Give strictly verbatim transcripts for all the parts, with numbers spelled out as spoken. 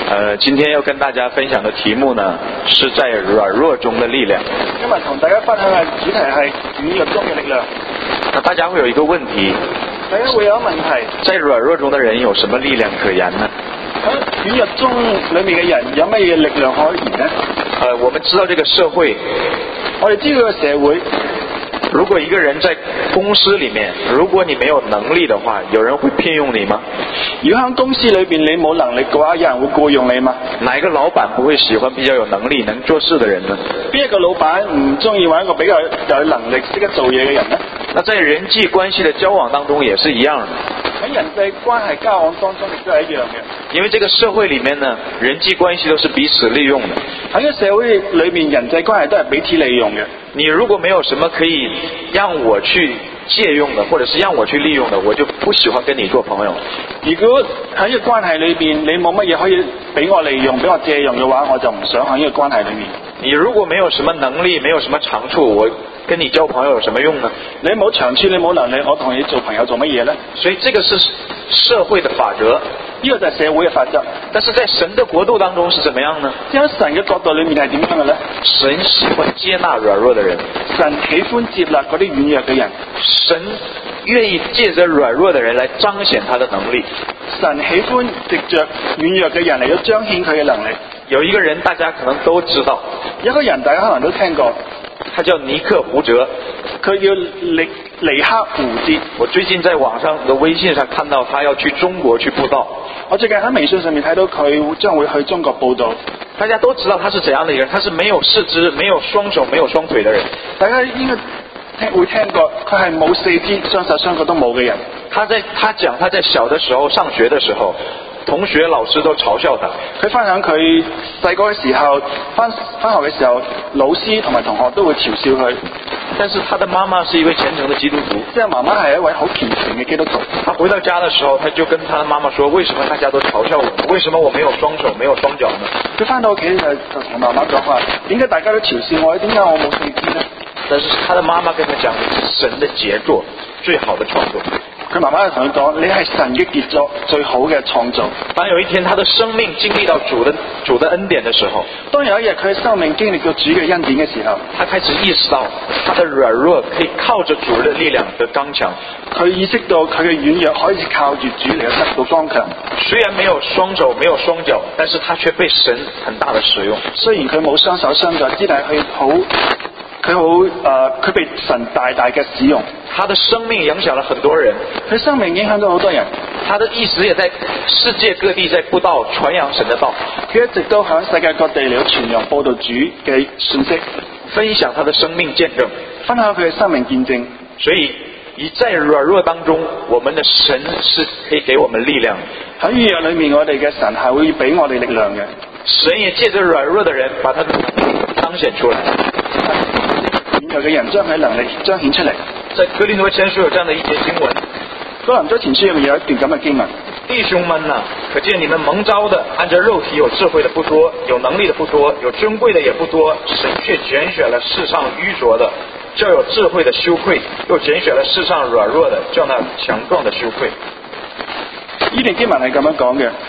呃，今天要跟大家分享的题目呢，是在软弱中的力量。 今日同大家分享嘅主題係軟弱中嘅力量。 那大家會有一個問題， 大家會有問題， 在軟弱中的人有什麼力量可言呢？ 喺軟弱中裏面嘅人有乜嘢力量可言呢？ 呃，我們知道這個社會， 我哋知道個社會， 如果一個人在公司裏面，如果你沒有能力的話，有人會聘用你嗎？ 如果喺公司裏邊你冇能力嘅話，有人會僱用你嗎？ 哪一個老闆不會喜歡比較有能力、能做事的人呢？ 邊一個老闆唔中意揾一個比較有能力、識得做嘢嘅人呢？ 那在人際關係的交往當中也是一樣的。 喺人際關係交往當中亦都係一樣嘅。 因為這個社會裏面呢，人際關係都是彼此利用的。 喺個社會裏面，人際關係都係彼此利用嘅。 你如果沒有什麼可以讓我去借用的，或者是讓我去利用的，我就不喜歡跟你做朋友。 如果喺呢個關係裏邊，你冇乜嘢可以俾我利用、俾我借用嘅話，我就唔想喺呢個關係裏面。 你如果沒有什麼能力，沒有什麼長處，我跟你交朋友有什麼用呢？ 你冇長處，你冇能力，我同你做朋友做乜嘢呢？ 所以這個是社會的法則， 呢個就係社會嘅法則。 但是在神的國度當中是怎麼樣呢？ 喺神嘅角度裏面係點樣嘅呢？ 神喜歡接納軟弱的人， 神喜歡接納嗰啲軟弱嘅人， 神願意借着軟弱的人來彰顯他的能力。 神喜歡藉着軟弱嘅人嚟到彰顯佢嘅能力。 有一個人大家可能都知道， 一個人大家可能都聽過， 他叫尼克胡哲， 佢叫尼尼克胡哲。 我最近在網上的微信上看到他要去中國去佈道。 我最近喺微信上面睇到佢將會去中國佈道。 大家都知道他是怎樣的一個人，他是沒有四肢、沒有雙手、沒有雙腿的人。 大家應該聽會聽過，佢係冇四肢、雙手、雙腳都冇嘅人。 他在他講他在小的時候上學的時候，同學老師都嘲笑他。 佢分享佢細個嘅時候，翻翻學嘅時候，老師同埋同學都會嘲笑佢。 但是他的媽媽是一位虔誠的基督徒， 即係媽媽係一位好虔誠嘅基督徒。 他回到家的時候，他就跟他的媽媽說：為什麼大家都嘲笑我？為什麼我沒有雙手、沒有雙腳呢？ 佢翻到屋企就就同媽媽講話：點解大家都嘲笑我？點解我冇四肢呢？ 但是他的媽媽跟他講：神的傑作，最好的創作。 佢媽媽就同佢講：你係神嘅傑作，最好嘅創造。 當有一天他的生命經歷到主的主的恩典的時候， 當有一日佢嘅生命經歷到主嘅恩典嘅時候， 他開始意識到他的軟弱可以靠着主的力量得剛強。 佢意識到佢嘅軟弱可以靠住主嚟得到剛強。雖然沒有雙手沒有雙腳，但是他卻被神很大的使用。 雖然佢冇雙手雙腳，之但係佢好。佢好誒，佢、呃、被神大大嘅使用， 他的生命影響了很多人， 佢生命影響咗好多人， 他的意思也在世界各地在佈道傳揚神的道， 佢一直都響世界各地嚟傳揚報道主嘅信息， 分享他的生命見證， 分享佢嘅生命見證。 所以以在軟弱當中，我們的神是可以給我們力量。 喺軟弱裏面，我哋嘅神係會俾我哋力量嘅。 神也借着軟弱的人，把他的能力彰顯出來。 軟弱嘅人將佢能力彰顯出嚟。 在哥林多前書有這樣的一節經文， 哥林多前書入面有一段咁嘅經文。 弟兄們啊，可見你們蒙召的，按着肉體有智慧的不多，有能力的不多，有尊貴的也不多，神卻揀選了世上愚拙的，叫有智慧的羞愧，又揀選了世上軟弱的，叫那強壯的羞愧。 呢段經文係咁樣講嘅。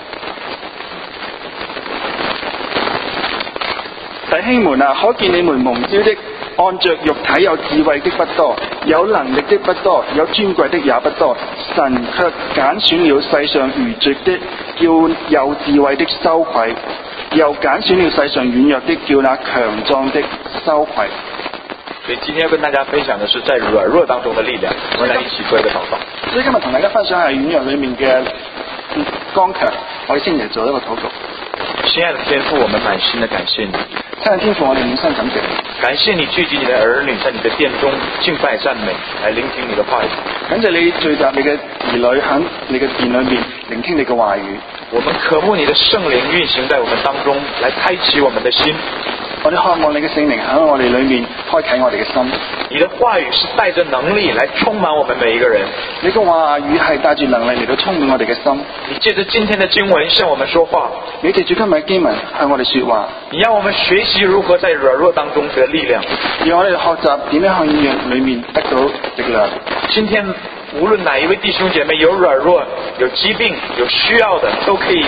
弟兄們啊，可見你們蒙召的，按着肉體有智慧的不多，有能力的不多，有尊貴的也不多，神卻揀選了世上愚拙的，叫有智慧的羞愧；又揀選了世上軟弱的，叫那強壯的羞愧。 所以今天要跟大家分享的是在軟弱當中的力量，我們來一起做一個禱告。 所以今日同大家分享係軟弱裏面嘅剛強，我哋先嚟做一個禱告。 親愛的天父，我們滿心的感謝你。 親愛的天父，我哋滿心感謝你。 感謝你聚集你的兒女在你的殿中敬拜讚美，來聆聽你的話語。 感謝你聚集你嘅兒女喺你嘅殿裏面聆聽你嘅話語。 我們渴慕你的聖靈運行在我們當中，來開啟我們的心。 我哋渴望你嘅聖靈喺我哋裏面開啟我哋嘅心。 你的話語是帶着能力來充滿我們每一個人。 你嘅話語係帶住能力嚟到充滿我哋嘅心。 你借着今天的經文向我們說話。 你借住今日嘅經文向我哋說話。 你讓我們學習如何在軟弱當中得力量。 讓我哋學習點樣喺軟弱裏面得到力量。 今天無論哪一位弟兄姐妹有軟弱、有疾病、有需要的，都可以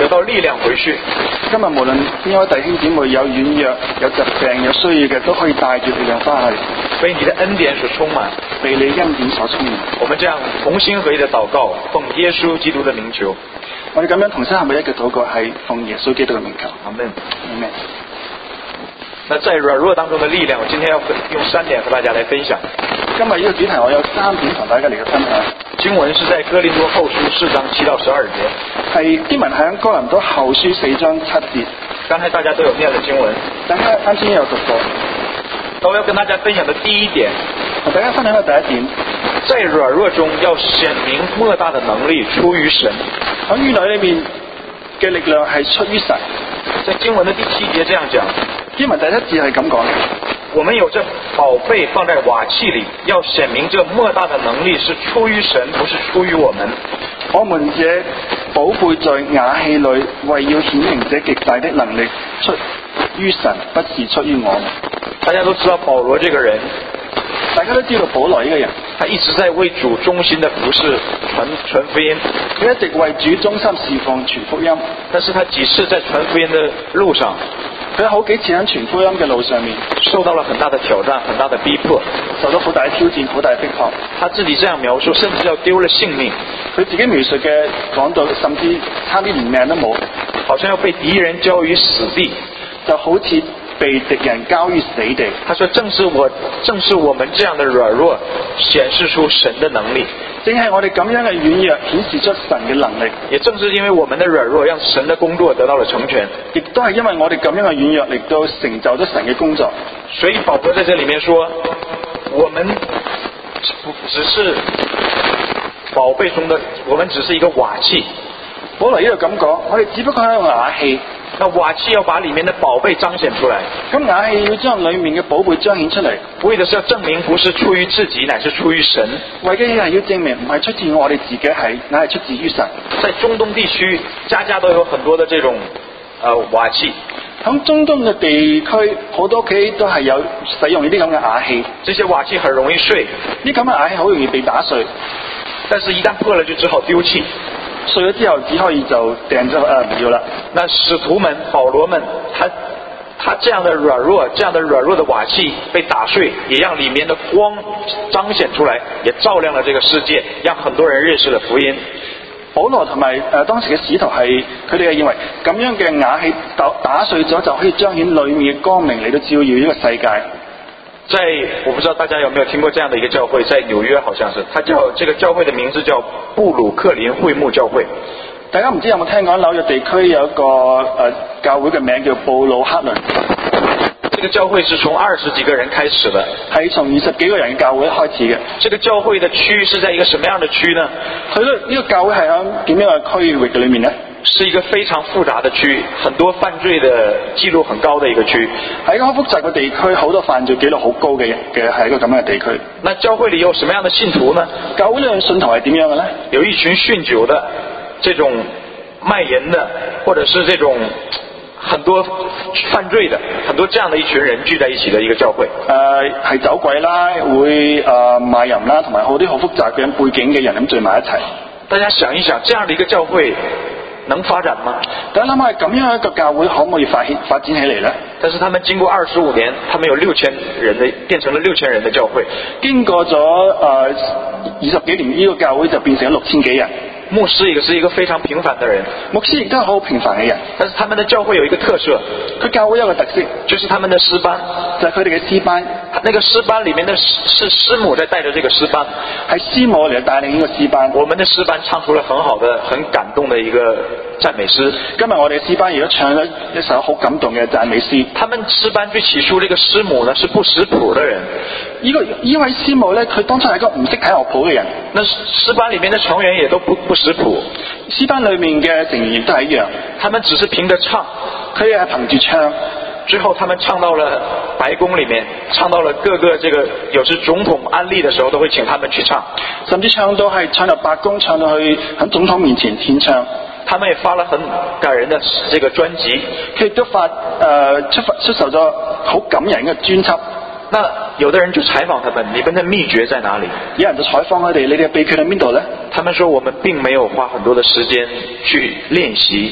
得到力量回去。 今日無論邊位弟兄姊妹有軟弱、有疾病、有需要嘅，都可以帶住力量翻去， 被你的恩典所充滿， 被你恩典所充滿。 我們這樣同心合意的禱告，奉耶穌基督的名求。 我哋咁樣同心合意嘅禱告係奉耶穌基督嘅名求。 阿門。 阿門。 那在軟弱當中的力量，我今天要用三點和大家來分享。 今日呢個主題我有三點同大家嚟嘅分享。 經文是在哥林多後書四章七到十二節， 係經文喺哥林多後書四章七節。 剛才大家都有念了經文， 大家啱先有讀過。 我要跟大家分享的第一點， 同大家分享嘅第一點， 在軟弱中要顯明莫大的能力出於神。 喺軟弱裏面嘅力量係出於神。 在經文的第七節這樣講， 經文第一節係咁講嘅。 我們有這寶貝放在瓦器裏，要顯明這莫大的能力是出於神，不是出於我們。 我們這寶貝在瓦器裏，為要顯明這極大的能力出於神，不是出於我們。 大家都知道保羅這個人， 大家都知道保羅呢個人， 他一直在為主忠心的服侍傳傳福音， 佢一直為主忠心侍奉傳福音。但是他幾次在傳福音的路上，佢好幾次喺傳福音嘅路上面受到了很大的挑戰，很大的逼迫， 受到好大嘅挑戰，好大嘅逼迫。 他自己這樣描述，甚至要丟了性命。 佢自己描述嘅講到，甚至差啲連命都冇， 好像要被敵人交於死地， 就好似被敵人交於死地。 他說正是我正是我們這樣的軟弱顯示出神的能力， 正係我哋咁樣嘅軟弱顯示出神嘅能力。 也正是因為我們的軟弱讓神的工作得到了成全， 亦都係因為我哋咁樣嘅軟弱嚟到成就咗神嘅工作。 所以保羅在這裏面說，我們只是寶貝中的，我們只是一個瓦器。 保羅呢度咁講，我哋只不過係一個瓦器。 那瓦器要把裏面的寶貝彰顯出來， 咁瓦器要將裏面嘅寶貝彰顯出嚟， 為的是要證明不是出於自己，乃是出於神。 為嘅係要證明唔係出自我哋自己，係乃係出自於神。 在中東地區，家家都有很多的這種呃瓦器。 喺中東嘅地區，好多屋企都係有使用呢啲咁嘅瓦器。 這些瓦器很容易碎， 呢咁嘅瓦器好容易被打碎， 但是一旦破了就只好丟棄。 碎咗之後只可以就掟咗誒唔要啦。 那使徒們保羅們，他他這樣的軟弱，這樣的軟弱的瓦器被打碎，也讓裡面的光彰顯出來，也照亮了這個世界，讓很多人認識了福音。 保羅同埋誒當時嘅使徒係佢哋係認為咁樣嘅瓦器打打碎咗就可以彰顯裡面嘅光明嚟到照耀呢個世界。 在我不知道大家有沒有聽過這樣的一個教會，在紐約好像是，它叫這個教會的名字叫布魯克林會幕教會。 大家唔知有冇聽講紐約地區有一個誒、呃、教會嘅名叫布魯克林。 這個教會是從二十幾個人開始的， 係從二十幾個人嘅教會開始嘅。 這個教會的區是在一個什麼樣的區呢？ 佢呢呢個教會係喺點樣嘅區域嘅裏面呢？ 是一個非常複雜的區，很多犯罪的記錄很高的一個區。 係一個好複雜嘅地區，好多犯罪記錄好高嘅嘅係一個咁樣嘅地區。 那教會裏有什麼樣的信徒呢？ 教會裏嘅信徒係點樣嘅呢？ 有一群酗酒的，這種賣淫的，或者是這種很多犯罪的，很多這樣的一群人聚在一起的一個教會。 誒係走鬼啦，會誒、呃、賣淫啦，同埋好啲好複雜嘅背景嘅人咁聚埋一齊。 大家想一想，這樣的一個教會能發展嗎？ 大家諗下，咁樣一個教會可唔可以發發展起嚟呢？ 但是他們經過二十五年，他們有六千人的，變成了六千人的教會。 經過咗誒二十幾年，呢個教會就變成咗六千幾人。 牧師也是一個非常平凡的人， 牧師亦都係好平凡嘅人。 但是他們的教會有一個特色， 佢教會有個特色， 就是他們的詩班， 就係佢哋嘅詩班。 那個詩班裡面的是師母在帶着這個詩班， 係師母嚟帶領呢個詩班。 我們的詩班唱出了很好的、很感動的一個讚美詩。 今日我哋詩班亦都唱咗一首好感動嘅讚美詩。 他們詩班最起初這個師母呢是不識譜的人， 呢、這個呢位師母呢，佢當初係一個唔識睇樂譜嘅人。 那詩班裡面的成員也都不不識譜， 詩班裡面嘅成員都係一樣， 他們只是憑着唱， 佢哋係憑住唱。 最後他們唱到了白宮裡面，唱到了各個這個有時總統安利的時候都會請他們去唱， 甚至唱到係唱到白宮，唱到去喺總統面前獻唱。 他們也發了很感人的這個專輯， 佢亦都發誒、呃、出出售咗好感人嘅專輯。 那有的人就採訪他們，你們的秘訣在哪裡？ 有人就採訪佢哋，你哋嘅秘訣喺邊度呢？ 他們說我們並沒有花很多的時間去練習。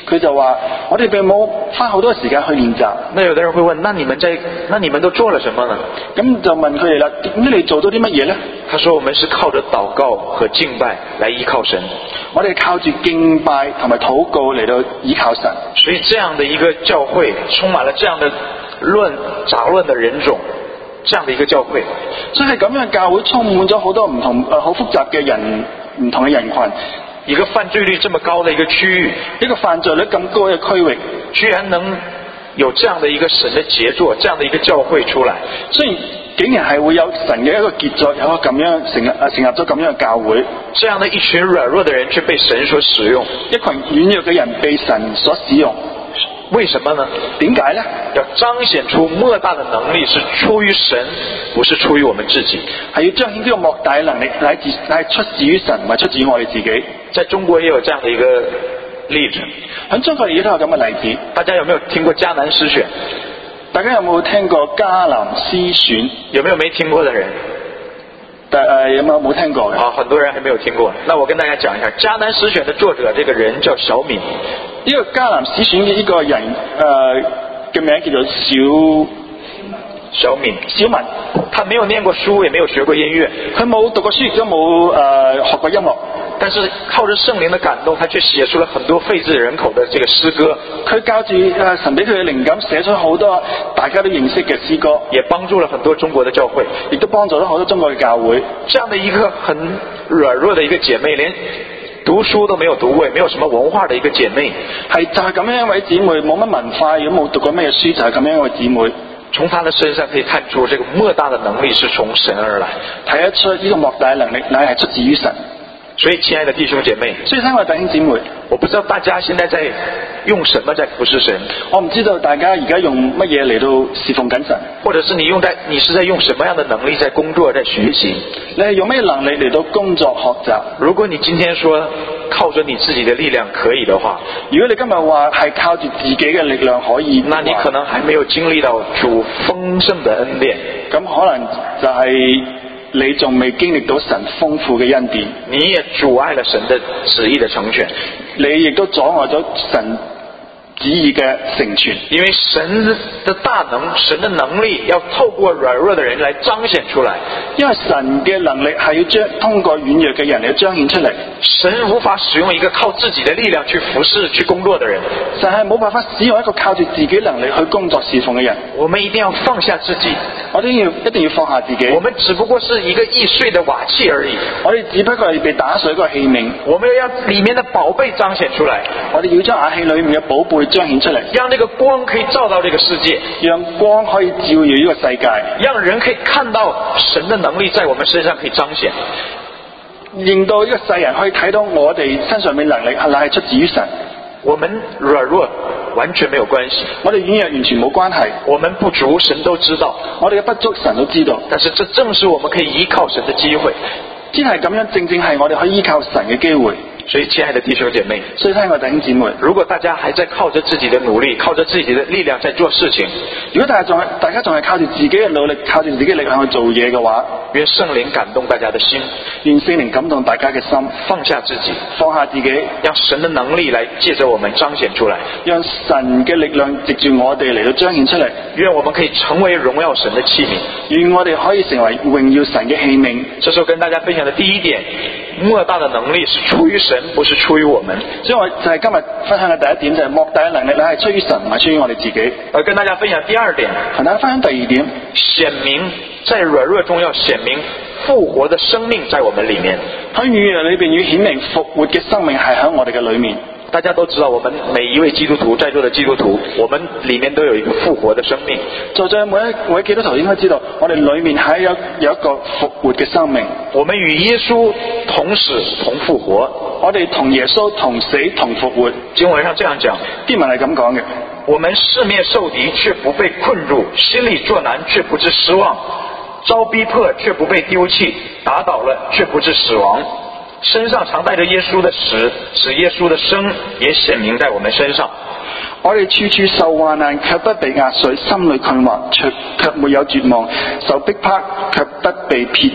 佢就話：我哋並冇花好多時間去練習。 那有的人會問，那你們在那你們都做了什麼呢？ 咁就問佢哋啦，點解你做到啲乜嘢呢？ 他說：我們是靠着禱告和敬拜來依靠神。 我哋靠住敬拜同埋禱告嚟到依靠神。 所以這樣的一個教會，充滿了這樣的論雜亂的人種，這樣的一個教會， 所以係咁樣嘅教會充滿咗好多唔同誒好複雜嘅人，唔同嘅人群。 一個犯罪率這麼高的一個區域， 一個犯罪率咁高嘅區域， 居然能有這樣的一個神的傑作，這樣的一個教會出來， 雖然竟然係會有神嘅一個傑作，有一個咁樣成立誒成立咗咁樣嘅教會， 這樣的一群軟弱的人卻被神所使用， 一群軟弱嘅人被神所使用。 為什麼呢？ 點解呢？ 要彰顯出莫大的能力是出於神，不是出於我們自己。 係要彰顯呢個莫大嘅能力係自係出自於神，唔係出自於我哋自己。 在中國也有這樣的一個例子， 喺中國亦都有咁嘅例子。 大家有沒有聽過迦南詩選？ 大家有冇聽過迦南詩選？有沒有沒聽過的人？但誒、呃、有冇冇聽過嘅？ 啊，很多人還沒有聽過。那我跟大家講一下，迦南詩選的作者，這個人叫小敏。呢個迦南詩選嘅呢個人誒嘅名叫做小小敏。 小敏， 他沒有念過書，也沒有學過音樂， 佢冇讀過書，亦都冇誒學過音樂。 但是靠着聖靈的感動，他卻寫出了很多膾炙人口的這個詩歌。 佢靠住誒神俾佢嘅靈感，寫出好多大家都認識嘅詩歌， 也幫助了很多中國的教會， 亦都幫助咗好多中國嘅教會。 這樣的一個很軟弱的一個姐妹，連讀書都沒有讀過，也沒有什麼文化的一個姐妹， 係就係咁樣一位姊妹，冇乜文化，如果冇讀過咩書，就係咁樣一位姊妹。 從她的身上可以看出，這個莫大的能力是從神而來， 睇得出呢個莫大嘅能力乃係出自於神。 所以親愛的弟兄姐妹， 所以親愛的弟兄姊妹， 我不知道大家現在在用什麼在服侍神， 我唔知道大家而家用乜嘢嚟到侍奉緊神， 或者是你用在你是在用什麼樣的能力在工作在學習， 你係用咩能力嚟到工作學習？ 如果你今天說靠着你自己的力量可以的話， 如果你今日話係靠住自己嘅力量可以， 那你可能還沒有經歷到主豐盛的恩典， 咁可能就係你仲未經歷到神豐富嘅恩典， 你也阻礙了神的旨意的成全， 你亦都阻礙咗神旨意嘅成全。 因為神的大能，神的能力要透過軟弱的人來彰顯出來， 因為神嘅能力係要將通過軟弱嘅人嚟彰顯出嚟。 神無法使用一個靠自己的力量去服侍去工作的人， 神係冇辦法使用一個靠住自己能力去工作侍奉嘅人。 我們一定要放下自己， 我哋要一定要放下自己。 我們只不過是一個易碎的瓦器而已， 我哋只不過係被打碎一個器皿， 我們要裏面的寶貝彰顯出來， 我哋要將瓦器裏面嘅寶貝彰顯出嚟， 讓這個光可以照到這個世界， 讓光可以照耀呢個世界， 讓人可以看到神的能力在我們身上可以彰顯， 令到呢個世人可以睇到我哋身上面能力係乃係出自於神。 我們軟弱完全沒有關係， 我哋軟弱完全冇關係， 我們不足神都知道， 我哋嘅不足神都知道， 但是這正是我們可以依靠神的機會， 真係咁樣，正正係我哋可以依靠神嘅機會。 所以親愛的弟兄姐妹， 所以親愛的弟兄姊妹， 如果大家還在靠着自己的努力，靠着自己的力量在做事情， 如果大家仲係大家仲係靠住自己嘅努力，靠住自己嘅力量去做嘢嘅話， 願聖靈感動大家的心， 願聖靈感動大家嘅心， 放下自己， 放下自己， 讓神的能力來借着我們彰顯出來， 讓神嘅力量藉住我哋嚟到彰顯出嚟， 願我們可以成為榮耀神的器皿， 願我哋可以成為榮耀神嘅器皿。 這時候跟大家分享的第一點，莫大的能力是出於神，不是出於我們。 所以我就係今日分享嘅第一點，就係莫大嘅能力咧係出於神，唔係出於我哋自己。 而跟大家分享第二點， 同大家分享第二點， 顯明在軟弱中要顯明復活的生命在我們裡面。 喺軟弱裏邊要顯明復活嘅生命係喺我哋嘅裏面。 大家都知道，我們每一位基督徒，在座的基督徒，我們裡面都有一個復活的生命。在座每一位基督徒應該知道，我哋裡面係有有一個復活嘅生命。我們與耶穌同死同復活，我哋同耶穌同死同復活。經文上這樣講，經文係咁講嘅：我們四面受敵，卻不被困住；心裡作難，卻不致失望；遭逼迫，卻不被丟棄；打倒了，卻不致死亡。身上常帶着耶穌的死，使耶穌的生也顯明在我們身上。我哋處處受患難，卻不被壓碎；心裏困惑，卻卻沒有絕望；受逼迫，卻不被撇棄；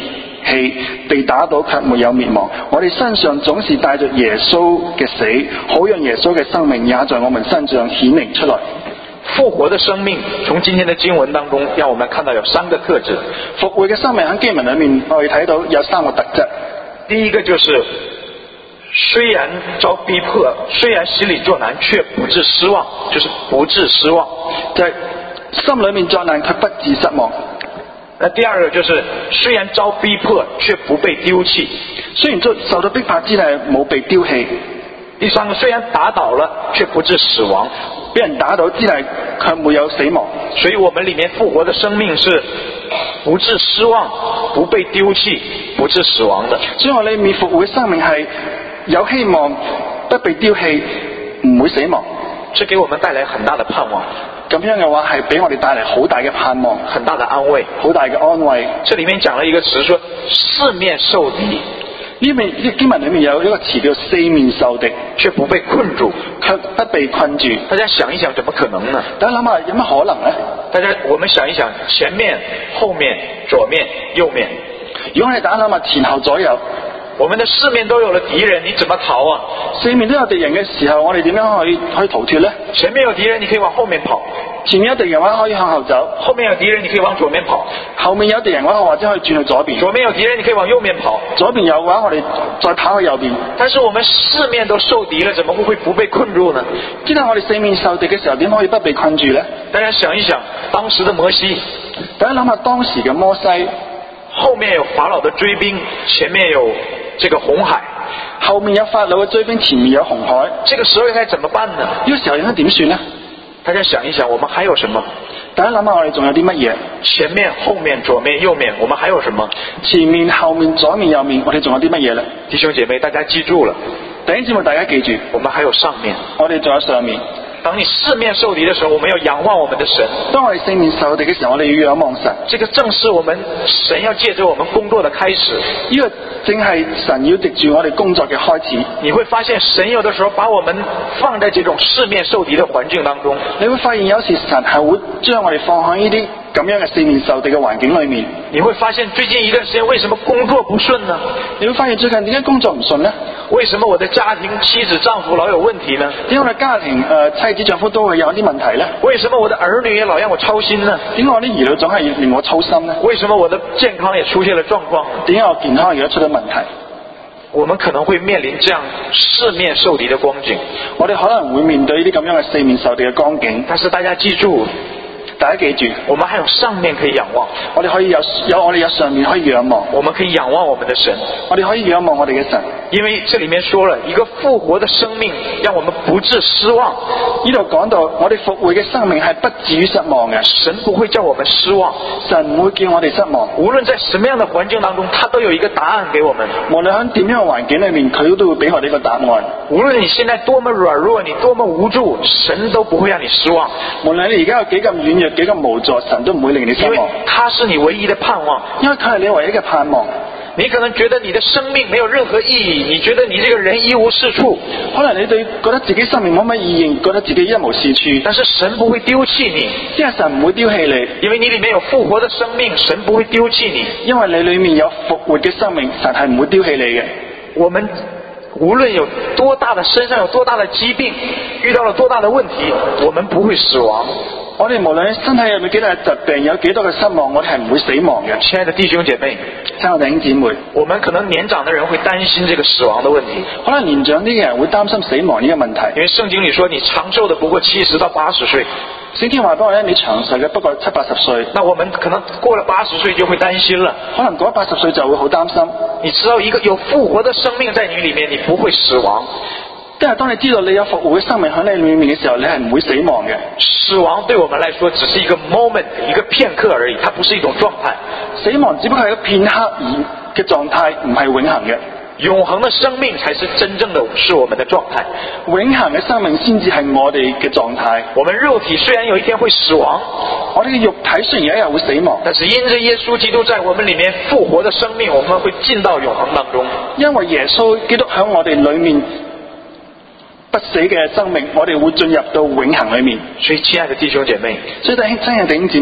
棄，被打倒卻沒有滅亡。我哋身上總是帶着耶穌嘅死，好讓耶穌嘅生命也在我們身上顯明出來。 復活的生命，從今天的經文當中，讓我們看到有三個特質。 復活嘅生命喺經文裏面，我哋睇到有三個特質。 第一個就是雖然遭逼迫，雖然心裏作難，卻不致失望，就是不致失望， 就係心裏面作難卻不致失望。 那第二個就是雖然遭逼迫，卻不被丟棄， 雖然受到逼迫之但冇被丟棄。 第三個雖然打倒了，卻不致死亡， 俾人打倒之但卻沒有死亡。 所以我們裏面復活的生命是不致失望，不被丟棄，不致死亡的。 所以我裏面復活嘅生命係有希望，不被丟棄，唔會死亡。 這給我們帶來很大的盼望。 咁樣嘅話係俾我哋帶嚟好大嘅盼望， 很大的安慰， 好大嘅安慰。 這裡面講了一個詞，說四面受敵。 呢面呢經文裡面有一個詞叫四面受敵， 卻不被困住， 卻不被困住。 大家想一想，怎麼可能呢？ 大家諗下有乜可能呢？ 大家我們想一想，前面、後面、左面、右面。 如果我哋大家諗下前後左右， 我們的四面都有了敵人，你怎麼逃啊？ 四面都有敵人嘅時候，我哋點樣可以可以逃脫呢？ 前面有敵人，你可以往後面跑； 前面有敵人嘅話，可以向後走； 後面有敵人，你可以往左面跑； 後面有敵人嘅話，或者可以轉去左邊； 左面有敵人，你可以往右面跑； 左邊有嘅話，我哋再跑去右邊。 但是我們四面都受敵了，怎麼會不被困住呢？ 知道我哋四面受敵嘅時候，點可以不被困住呢？ 大家想一想，當時的摩西， 大家諗下當時嘅摩西， 後面有法老的追兵，前面有這個紅海， 後面有法老嘅追兵，前面有紅海， 這個時候應該怎麼辦呢？ 呢個時候應該點算呢？ 大家想一想，我們還有什麼？ 大家諗下我哋仲有啲乜嘢？ 前面、後面、左面、右面，我們還有什麼？ 前面、後面、左面、右面，我哋仲有啲乜嘢呢？ 弟兄姐妹，大家記住了， 弟兄姊妹大家記住， 我們還有上面， 我哋仲有上面。 當你四面受敵的時候，我們要仰望我們的神。 當我哋四面受敵嘅時候，我哋要仰望神。 這個正是我們神要借着我們工作的開始。 呢個正係神要藉住我哋工作嘅開始。 你會發現神有的時候把我們放在這種四面受敵的環境當中。 你會發現有時神係會將我哋放喺呢啲咁樣嘅四面受敵嘅環境裏面。 你會發現最近一段時間為什麼工作不順呢？ 你會發現最近點解工作唔順呢？ 為什麼我的家庭妻子丈夫老有問題呢？ 點解我嘅家庭誒、呃、妻子丈夫都會有啲問題呢？ 為什麼我的兒女也老讓我操心呢？ 點解我啲兒女總係令我操心呢？ 為什麼我的健康也出現了狀況？ 點解我健康而家出咗問題？ 我們可能會面臨這樣四面受敵的光景。 我哋可能會面對呢啲咁樣嘅四面受敵嘅光景。 但是大家記住， 大家記住， 我們還有上面可以仰望， 我哋可以有有我哋有上面可以仰望， 我們可以仰望我們的神， 我哋可以仰望我哋嘅神。 因為這裏面說了一個復活的生命，讓我們不致失望。 呢度講到我哋復活嘅生命係不至於失望嘅， 神不會叫我們失望， 神唔會叫我哋失望。 無論在什麼樣的環境當中，他都有一個答案給我們。 無論喺點樣嘅環境裏面，佢都會俾我哋一個答案。 無論你現在多麼軟弱，你多麼無助，神都不會讓你失望。 無論你而家有幾咁軟弱，幾咁無助，神都唔會令你失望。 因為他是你唯一的盼望， 因為佢係你唯一嘅盼望。 你可能覺得你的生命沒有任何意義，你覺得你這個人一無是處， 可能你對覺得自己生命冇乜意義，覺得自己一無是處。 但是神不會丟棄你， 即係神唔會丟棄你， 因為你裏面有復活的生命，神不會丟棄你。 因為你裏面有復活嘅生命，神係唔會丟棄你嘅。 我們無論有多大的身上有多大的疾病，遇到了多大的問題，我們不會死亡。 我哋無論身體有冇幾大疾病，有幾多嘅失望，我哋係唔會死亡嘅。 親愛的弟兄姐妹， 親愛的弟兄姊妹， 我們可能年長的人會擔心這個死亡的問題， 可能年長啲嘅人會擔心死亡呢個問題， 因為聖經裏說你長壽的不過七十到八十歲。 聖經話俾我聽，你長壽嘅不過七八十歲。 那我們可能過了八十歲就會擔心了， 可能過咗八十歲就會好擔心。 你知道一個有復活的生命在你裏面，你不會死亡。 但係當你知道你有復活嘅生命喺你裏面嘅時候，你係唔會死亡嘅。 死亡對我們來說只是一個 moment， 一個片刻而已，它不是一種狀態。 死亡只不過係一個片刻而嘅狀態，唔係永恆嘅。 永恆的生命才是真正的是我們的狀態。 永恆嘅生命先至係我哋嘅狀態。 我們肉體雖然有一天會死亡， 我哋嘅肉體雖然有一日會死亡， 但是因着耶穌基督在我們裏面復活的生命，我們會進到永恆當中。 因為耶穌基督喺我哋裏面不死嘅生命，我哋會進入到永恆裏面。 所以親愛的弟兄姐妹， 所以弟兄親愛的弟兄姊妹，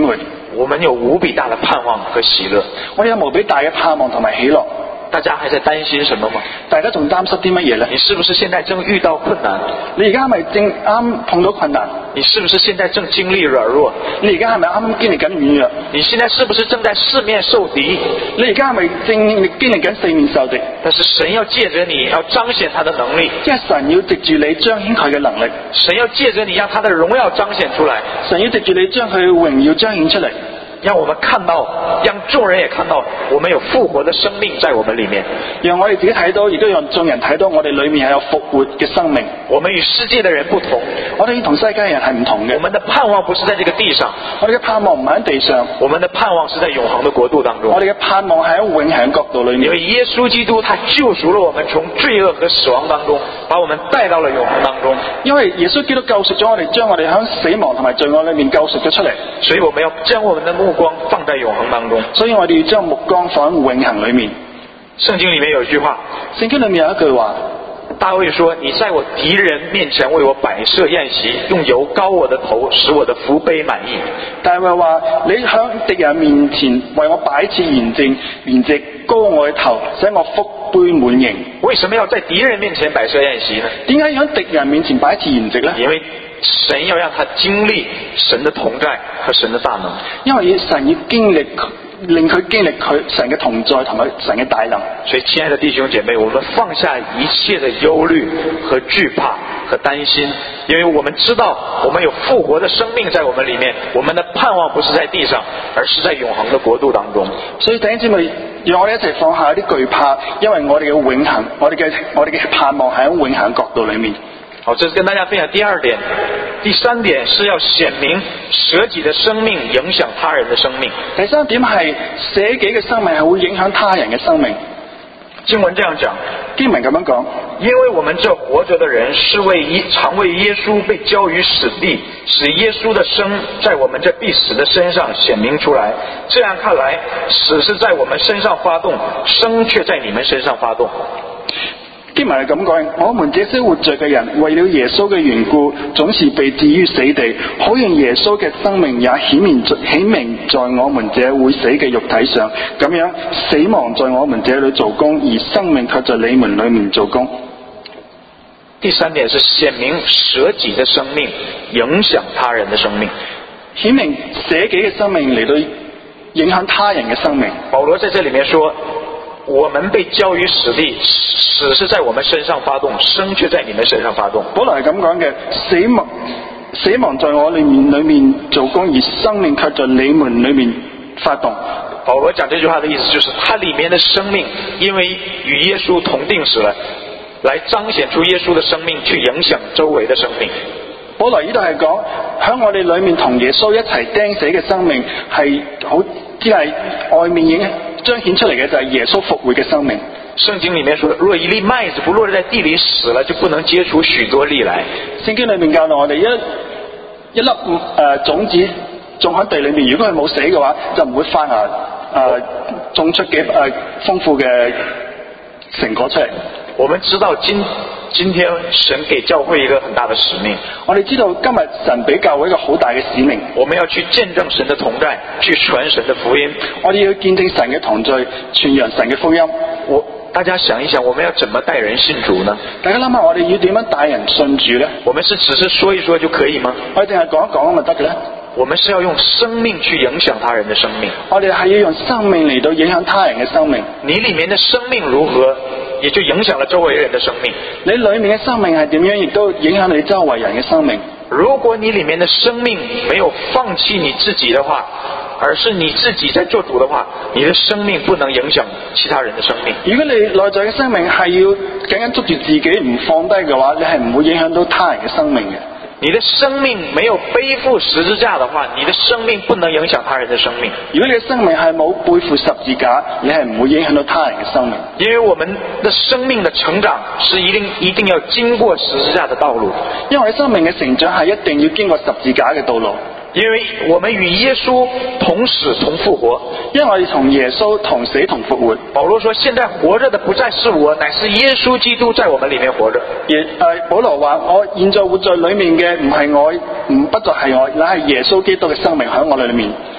我们有無比大的盼望和喜樂。 我哋有無比大嘅盼望同埋喜樂。 大家還在擔心什麼嗎？ 大家仲擔心啲乜嘢呢？ 你是不是現在正遇到困難？ 你而家係咪正啱碰到困難？ 你是不是現在正經歷軟弱？ 你而家係咪啱啱經歷緊軟弱？ 你現在是不是正在四面受敵？ 你而家係咪正經歷緊四面受敵？ 但是神要借着你，要彰顯他的能力。 因為神要藉住你彰顯佢嘅能力。 神要借着你，讓他的榮耀彰顯出來。 神要藉住你將佢嘅榮耀彰顯出嚟。 讓我們看到，讓眾人也看到，我們有復活的生命在我們裏面。 讓我哋自己睇到，亦都讓眾人睇到，我哋裏面係有復活嘅生命。 我們與世界的人不同， 我哋同世界人係唔同嘅。 我們的盼望不是在這個地上， 我哋嘅盼望唔喺地上， 我們的盼望是在永恆的國度當中。 我哋嘅盼望係喺永恆國度裏面。 因為耶穌基督他救贖了我們，從罪惡和死亡當中，把我們帶到了永恆當中。 因為耶穌基督救贖咗我哋，將我哋喺死亡同埋罪惡裏面救贖咗出嚟。 所以我們要將我們的目光放在永恆當中。 所以我哋要將目光放喺永恆裏面。 聖經裏面有一句話， 聖經裏面有一句話， 大衛說：你在我敵人面前為我擺設宴席，用油膏我的頭，使我的福杯滿溢。 大衛話：你喺敵人面前為我擺設筵席，筵席膏我嘅頭，使我福杯滿盈。 為什麼要在敵人面前擺設宴席呢？ 點解要喺敵人面前擺設筵席呢？ 因為神要讓他經歷神的同在和神的大能。因為神要經歷令佢經歷佢神嘅同在同埋神嘅大能。 所以親愛的弟兄姐妹，我們放下一切的憂慮和懼怕和擔心，因為我們知道我們有復活的生命在我們裏面，我們的盼望不是在地上，而是在永恆的國度當中。 所以弟兄姊妹，讓我哋一齊放下一啲懼怕，因為我哋嘅永恆，我哋嘅我哋嘅盼望喺永恆國度裏面。 好，這是跟大家分享第二點。第三點是要顯明捨己的生命影響他人的生命。 第三點係捨己嘅生命係會影響他人嘅生命。 經文這樣講， 經文咁樣講， 因為我們這活着的人是為一常為耶穌被交於死地，使耶穌的生在我們這必死的身上顯明出來。這樣看來，死是在我們身上發動，生卻在你們身上發動。 經文係咁講，我們這些活着嘅人，為了耶穌嘅緣故，總是被置於死地，好讓耶穌嘅生命也顯明顯明在我們這會死嘅肉體上。咁樣，死亡在我們這裏做工，而生命卻在你們裏面做工。 第三點是顯明捨己的生命影響他人的生命， 顯明捨己嘅生命嚟到影響他人嘅生命。 保羅在這裏面說，我們被交於死地，死是在我們身上發動，生卻在你們身上發動。 保羅係咁講嘅，死亡死亡在我裏面裏面做工，而生命卻在你們裏面發動。 保羅講這句話的意思就是，他裏面的生命因為與耶穌同定死了，來彰顯出耶穌的生命，去影響周圍的生命。 保羅呢度係講，喺我哋裏面同耶穌一齊釘死嘅生命係好，只係外面影彰顯出嚟嘅就係耶穌復活嘅生命。 聖經裏面說，若一粒麥子不落在地裏死了，就不能結出許多粒來。 聖經裏面教導我哋，一一粒誒、呃、種子種喺地裏面，如果佢冇死嘅話，就唔會發芽誒種出幾誒、呃、豐富嘅成果出嚟。 我們知道今今天神給教會一個很大的使命， 我哋知道今日神俾教會一個好大嘅使命， 我們要去見證神的同在，去傳神的福音。 我哋要見證神嘅同在，傳揚神嘅福音。 我大家想一想，我們要怎麼帶人信主呢？ 大家諗下，我哋要點樣帶人信主呢？ 我們是只是說一說就可以嗎？ 我哋淨係講一講咪得嘅咧？ 我們是要用生命去影響他人的生命。 我哋係要用生命嚟到影響他人嘅生命。 你裏面的生命如何，也就影響了周圍人的生命。 你裏面嘅生命係點樣，亦都影響你周圍人嘅生命。 如果你裏面的生命沒有放棄你自己的話，而是你自己在做主的話，你的生命不能影響其他人的生命。 如果你內在嘅生命係要緊緊捉住自己唔放低嘅話，你係唔會影響到他人嘅生命嘅。 你的生命沒有背負十字架的話，你的生命不能影響他人的生命。 如果你嘅生命係冇背負十字架，你係唔會影響到他人嘅生命。 因為我們的生命的成長是一定一定要經過十字架的道路。 因為我哋生命嘅成長係一定要經過十字架嘅道路。 因為我們與耶穌同死同復活， 因為我哋同耶穌同死同復活。 保羅說：現在活着的不再是我，乃是耶穌基督在我們裏面活着。 耶誒、呃，保羅話：我現在活在裏面嘅唔係我，唔不再係我，乃係耶穌基督嘅生命喺我裏面。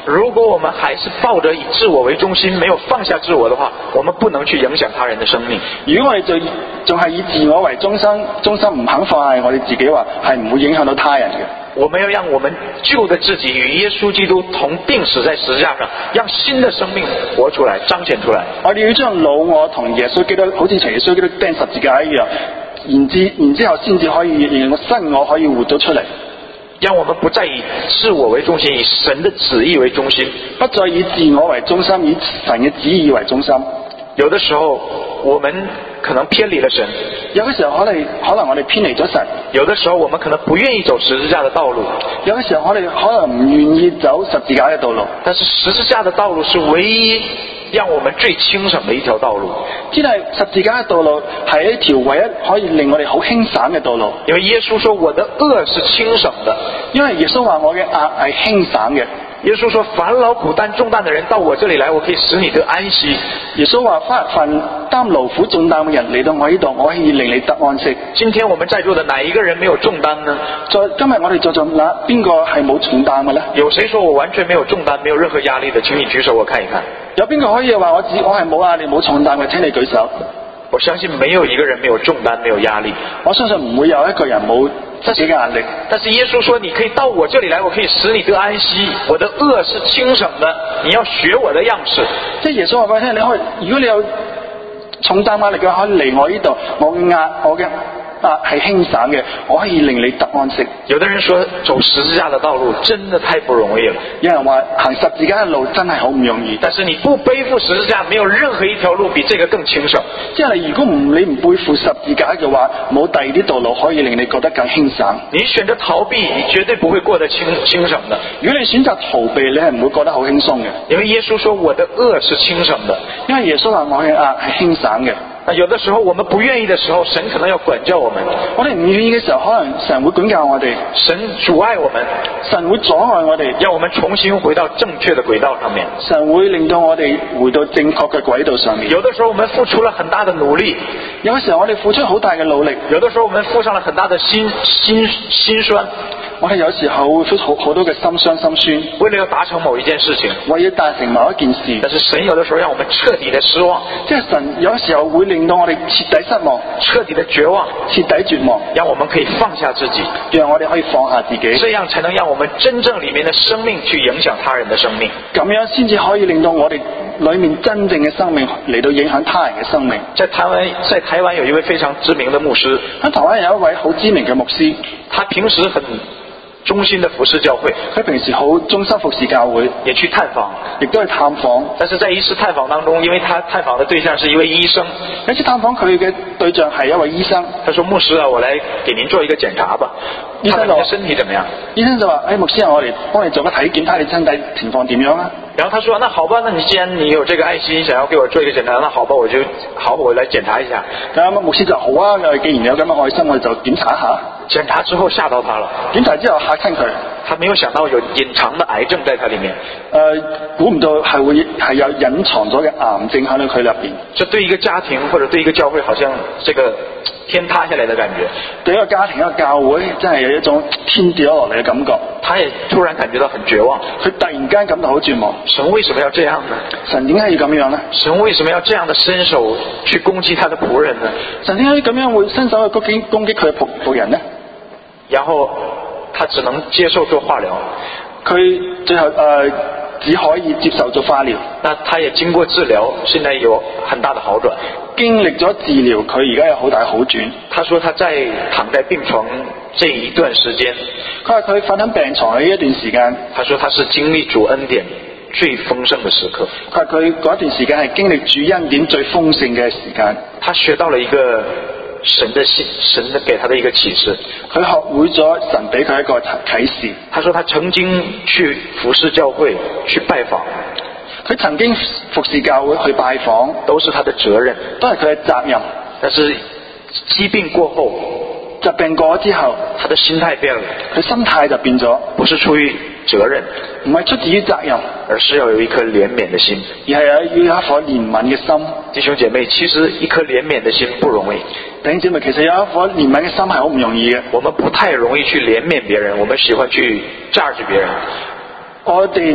如果我們還是抱着以自我為中心，沒有放下自我的話，我們不能去影響他人的生命。 如果我哋就仲係以自我為中心，中心唔肯放下我哋自己話，係唔會影響到他人嘅。 我們要讓我們舊的自己與耶穌基督同釘死在十字架上，讓新的生命活出來，彰顯出來。 我哋要將老我同耶穌基督，好似耶穌基督釘十字架一樣，然之然之後先至可以讓新我可以活咗出嚟。 讓我們不再以自我為中心，以神的旨意為中心， 不再以自我為中心，以神嘅旨意為中心。 有的時候我們可能偏離了神， 有嘅時候可能可能我哋偏離咗神， 有的時候我們可能不願意走十字架的道路， 有嘅時候我哋可能唔願意走十字架嘅道路。 但是十字架的道路是唯一讓我們最輕省的一條道路。 真係十字架嘅道路係一條唯一可以令我哋好輕省嘅道路。 因為耶穌說我的軛是輕省的， 因為耶穌話我嘅軛係輕省嘅。 耶穌說凡勞苦擔重擔的人到我這裏來，我可以使你得安息。 耶穌話凡擔勞苦重擔嘅人嚟到我呢度，我可以令你得安息。 今天我們在座的哪一個人沒有重擔呢？ 在今日我哋在座那邊個係冇重擔嘅呢？ 有誰說我完全沒有重擔，沒有任何壓力的？請你舉手我看一看。 有邊個可以話我只我係冇壓力冇重擔嘅？請你舉手。 我相信沒有一個人沒有重擔沒有壓力。 我相信唔會有一個人冇自己嘅壓力。 但是耶穌說你可以到我這裏來，我可以使你得安息，我的軛是輕省的，你要學我的樣式。 即係耶穌話俾我聽，你可以如果你有重擔壓力嘅，可以嚟我呢度，我嘅壓我嘅啊係輕省嘅，我可以令你得安息。 有的人說走十字架的道路真的太不容易了， 有人話行十字架嘅路真係好唔容易。 但是你不背負十字架，沒有任何一條路比這個更輕省。 即係如果唔你唔背負十字架嘅話，冇第二啲道路可以令你覺得更輕省。 你選擇逃避，你絕對不會過得輕輕省的。 如果你選擇逃避，你係唔會覺得好輕鬆嘅。 因為耶穌說我的軛是輕省的， 因為耶穌話我嘅軛係輕省嘅。 有的時候我們不願意的時候，神可能要管教我們。 我哋唔願意嘅時候，可能神會管教我哋。 神阻礙我們， 神會阻礙我哋， 讓我們重新回到正確的軌道上面。 神會令到我哋回到正確嘅軌道上面。 有的時候我們付出了很大的努力， 有嘅時候我哋付出好大嘅努力。 有的時候我們付上了很大的心心心酸。 我哋有時候會付出好好多嘅心傷心酸， 為了要達成某一件事情， 為要達成某一件事。 但是神有的時候讓我們徹底的失望， 即係神有時候會令到我哋徹底失望、 徹底的絕望、 徹底絕望， 讓我們可以放下自己， 讓我哋可以放下自己， 這樣才能讓我們真正裏面的生命去影響他人的生命。 咁樣先至可以令到我哋裏面真正嘅生命嚟到影響他人嘅生命。 在台灣，在台灣有一位非常知名的牧師， 喺台灣有一位好知名嘅牧師， 他平時很忠心的服侍教會， 佢平時好忠心服侍教會， 也去探訪， 亦都去探訪。 但是在一次探訪當中，因為他探訪的對象是一位醫生， 有一次探訪佢嘅對象係一位醫生， 他說：牧師啊，我來給您做一個檢查吧， 醫生看看你的身體怎麼樣？ 醫生就話：誒、哎，牧師啊，我嚟幫你做個體檢，睇下你身體情況點樣啊？ 然後他說：那好吧，那你既然你有這個愛心，想要給我做一個檢查，那好吧，我就好，我來檢查一下。 咁牧師就好啊，既然有咁嘅愛心，我就檢查一下。 檢查之後嚇到他了， 檢查之後嚇親佢， 他沒有想到有隱藏的癌症在他裏面。 誒，估唔到係會係有隱藏咗嘅癌症喺佢入邊。 這對一個家庭或者對一個教會，好像這個天塌下來的感覺。 對一個家庭一個教會，真係有一種天跌落嚟嘅感覺。 他也突然感覺到很絕望， 佢突然間感到好絕望。神為什麼要這樣呢？ 神點解要咁樣呢？ 神為什麼要這樣的伸手去攻擊他的僕人呢？ 神點解咁樣會伸手去攻擊攻擊佢嘅僕僕人呢？ 然後他只能接受做化療， 佢最後誒、呃、只可以接受做化療。 那他也經過治療，現在有很大的好轉。 經歷咗治療，佢而家有好大好轉。 他說他在躺在病床這一段時間， 佢話佢瞓喺病床嘅一段時間， 他說他是經歷主恩典最豐盛的時刻。 佢話佢嗰段時間係經歷主恩典最豐盛嘅時間。 他學到了一個神的信，神的給他的一個啟示。 佢學會咗神俾佢一個啟示。 他說他曾經去服侍教會，去拜訪。 佢曾經服侍教會去拜訪， 都是他的責任， 都係佢嘅責任。 但是疾病過後， 疾病過咗之後， 他的心態變了， 佢心態就變咗， 不是出於責任， 唔係出自於責任， 而是要有一顆憐憫的心， 而係要有一顆憐憫嘅心。 弟兄姐妹，其實一顆憐憫的心不容易。 弟兄姐妹，其實有一顆憐憫嘅心係好唔容易嘅。 我們不太容易去憐憫別人，我們喜歡去 judge 別人。 我哋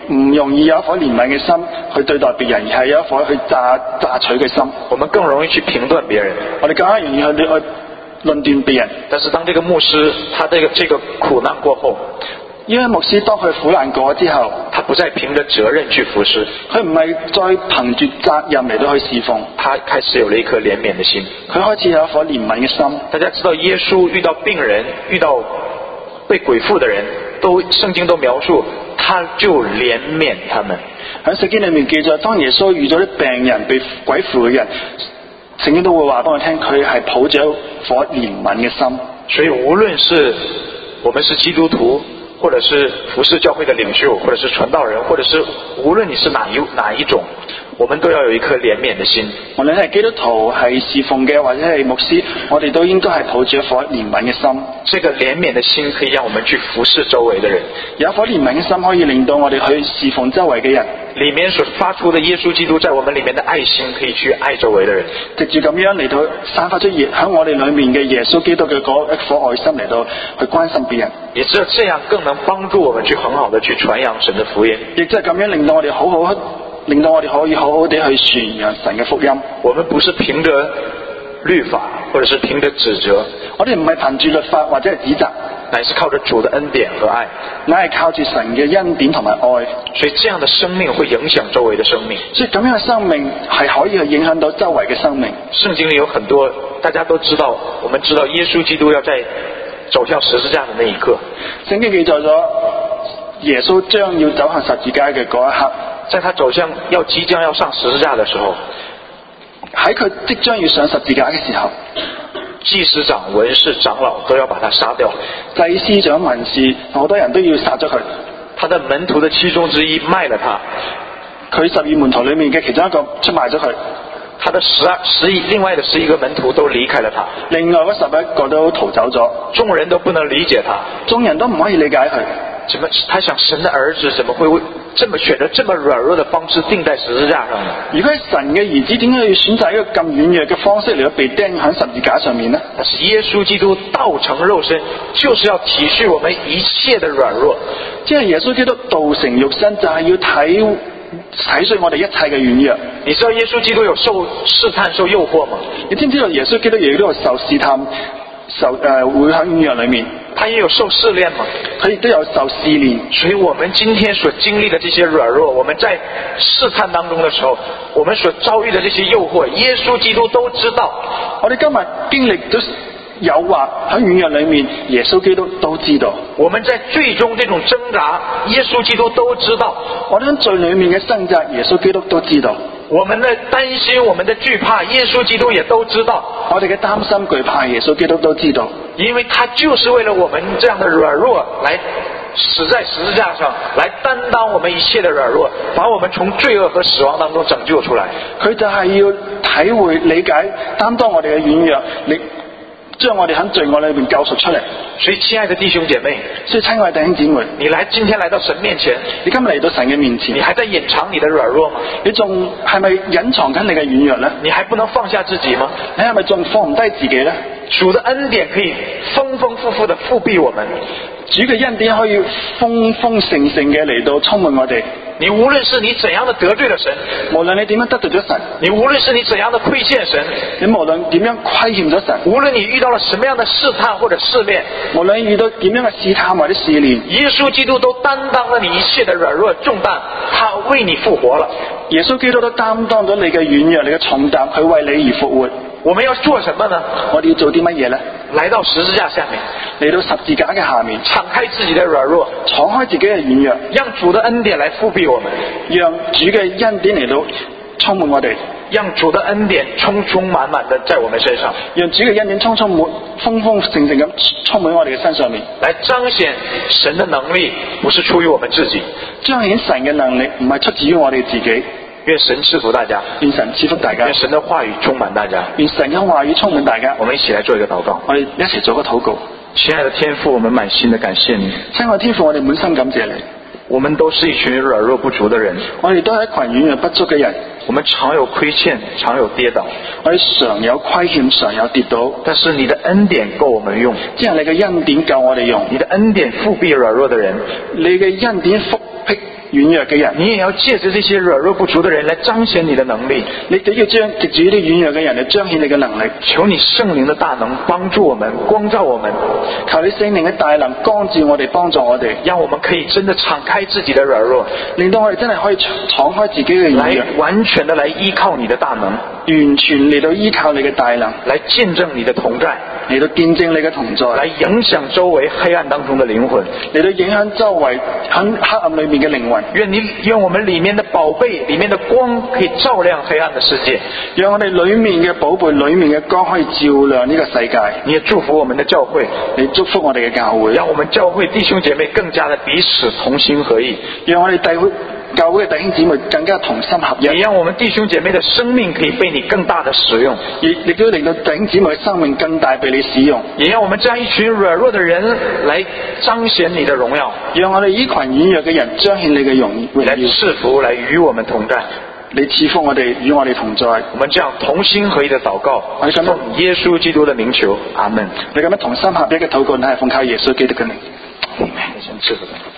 唔容易有一顆憐憫嘅心去對待別人，而係有一顆去榨榨取嘅心。 我們更容易去評斷別人， 我哋更加容易去去論斷別人。 但是當這個牧師他這個這個苦難過後， 因為牧師當佢苦難過之後， 他不再憑着責任去服侍， 佢唔係再憑住責任嚟到去侍奉， 他開始有了一顆憐憫的心。 佢開始有一顆憐憫嘅心。 大家知道耶穌遇到病人，遇到被鬼附的人，都聖經都描述，他就憐憫他們。 喺聖經裏面記載，當耶穌遇到啲病人被鬼附嘅人，聖經都會話俾我聽，佢係抱着一顆憐憫嘅心。 所以無論是我們是基督徒，或者是服侍教會的領袖，或者是傳道人，或者是無論你是哪一哪一種，我們都要有一顆憐憫的心。 無論係基督徒、係侍奉嘅，或者係牧師，我哋都應該係抱住一顆憐憫嘅心。 這個憐憫的心可以讓我們去服侍周圍的人， 有一顆憐憫嘅心可以令到我哋去侍奉周圍嘅人。 裏面所發出的耶穌基督在我們裏面的愛心，可以去愛周圍的人。 藉住咁樣嚟到散發出熱喺我哋裏面嘅耶穌基督嘅嗰一顆愛心嚟到去關心別人。 也只有這樣更能幫助我們去很好的去傳揚神的福音。 亦即係咁樣令到我哋好好，令到我哋可以好好地去傳揚神嘅福音。 我們不是憑着律法，或者是憑着指責， 我哋唔係憑住律法或者係指責， 乃是靠着主的恩典和愛， 乃係靠住神嘅恩典同埋愛。 所以這樣的生命會影響周圍的生命。 所以咁樣嘅生命係可以去影響到周圍嘅生命。 聖經裏有很多大家都知道，我們知道耶穌基督要在走向十字架的那一刻， 聖經記載咗耶穌將要走向十字架嘅嗰一刻， 在他走向要即將要上十字架的時候， 喺佢即將要上十字架嘅時候， 祭司長、文士、長老都要把他殺掉， 祭司長、文士好多人都要殺咗佢。 他的門徒的其中之一賣了他， 佢十二門徒裏面嘅其中一個出賣咗佢。 他的十二十一另外的十一個門徒都離開了他， 另外嗰十一個都逃走咗， 眾人都不能理解他， 眾人都唔可以理解佢。 怎麼他想神的兒子怎麼會這麼選擇這麼軟弱的方式釘在十字架上呢？ 如果係神嘅兒子，點解要選擇一個咁軟弱嘅方式嚟到被釘喺十字架上面呢？ 但是耶穌基督道成肉身，就是要體恤我們一切的軟弱。 即係耶穌基督道成肉身，就係要睇體恤我哋一切嘅軟弱。 你知道耶穌基督有受試探、受誘惑嗎？ 你知唔知道耶穌基督亦都有受試探、受誒、呃、會喺軟弱裏面？ 他也有受試煉嗎？ 佢亦都有受試煉。 所以我們今天所經歷的這些軟弱，我們在試探當中的時候，我們所遭遇的這些誘惑，耶穌基督都知道。 我哋今日經歷咗誘惑喺軟弱裏面，耶穌基督都知道。 我們在最終這種掙扎，耶穌基督都知道。 我哋喺罪裏面嘅掙扎，耶穌基督都知道。 我們的擔心，我們的懼怕，耶穌基督也都知道。 我哋嘅擔心懼怕，耶穌基督都知道。 因為他就是為了我們這樣的軟弱來死在十字架上，來擔當我們一切的軟弱，把我們從罪惡和死亡當中拯救出來。 佢就係要體會、理解、擔當我哋嘅軟弱，你將我哋喺罪惡裏面救贖出嚟。 所以親愛的弟兄姐妹， 所以親愛的弟兄姊妹， 你來今天來到神面前， 你今日嚟到神嘅面前， 你還在隱藏你的軟弱嗎？ 你仲係咪隱藏緊你嘅軟弱呢？ 你還不能放下自己嗎？ 你係咪仲放唔低自己呢？ 主的恩典可以豐豐富富的覆庇我們， 主嘅恩典可以豐豐盛盛嘅嚟到充滿我哋。 你無論是你怎樣的得罪了神， 無論你點樣得罪咗神， 你無論是你怎樣的虧欠神， 你無論點樣虧欠咗神， 無論你遇到了什麼樣的試探或者試煉， 無論遇到點樣嘅試探或者試煉， 耶穌基督都擔當了你一切的軟弱重擔，他為你復活了。 耶穌基督都擔當咗你嘅軟弱、你嘅重擔，佢為你而復活。 我們要做什麼呢？ 我哋要做啲乜嘢呢？ 來到十字架下面， 嚟到十字架嘅下面， 敞開自己的軟弱， 敞開自己嘅軟弱， 讓主的恩典來覆庇我們， 讓主嘅恩典嚟到充滿我哋， 讓主的恩典充充滿滿的在我們身上， 讓主嘅恩典充充滿、豐豐盛盛咁充滿我哋嘅身上面， 來彰顯神的能力不是出於我們自己， 彰顯神嘅能力唔係出自於我哋自己。 願神賜福大家， 願神賜福大家， 願神的話語充滿大家， 願神嘅話語充滿大家。 我們一起來做一個禱告。 我哋一齊做個禱告。 親愛的天父，我們滿心的感謝你。 親愛的天父，我哋滿心感謝你。 我們都是一群軟弱不足的人， 我哋都係一群軟弱不足嘅人。 我們常有虧欠，常有跌倒， 我哋常有虧欠，常有跌倒。 但是你的恩典夠我們用， 即係你嘅恩典夠我哋用。 你的恩典覆庇軟弱的人， 你嘅恩典覆庇軟弱嘅人， 你也要借着這些軟弱不足的人來彰顯你的能力。 你都要將藉住呢啲軟弱嘅人嚟彰顯你嘅能力。 求你聖靈的大能幫助我們，光照我們， 求你聖靈嘅大能光照我哋，幫助我哋， 讓我們可以真的敞開自己的軟弱， 令到我哋真係可以敞開自己嘅軟來弱， 完全的來依靠你的大能， 完全嚟到依靠你嘅大能， 來見證你的同在， 嚟到見證你嘅同在， 來影響周圍黑暗當中的靈魂， 嚟到影響周圍喺黑暗裏面嘅靈魂。 願你願我們裏面的寶貝、裏面的光可以照亮黑暗的世界， 讓我哋裏面嘅寶貝、裏面嘅光可以照亮呢個世界。 你也祝福我們的教會， 你祝福我哋嘅教會， 讓我們教會弟兄姐妹更加的彼此同心合意， 讓我哋弟兄教會嘅弟兄姊妹更加同心合一， 也讓我們弟兄姐妹的生命可以被你更大的使用， 亦亦都令到弟兄姊妹嘅生命更大被你使用， 也讓我們這樣一群軟弱的人來彰顯你的榮耀， 讓我哋呢群軟弱嘅人彰顯你嘅榮榮來耀， 賜福，來與我們同在。 你賜福我哋，與我哋同在。 我們這樣同心合意的禱告， 我哋咁樣奉耶穌基督的名求，阿門。 你咁樣同心合一嘅禱告，係奉靠耶穌基督嘅名。 你先賜福。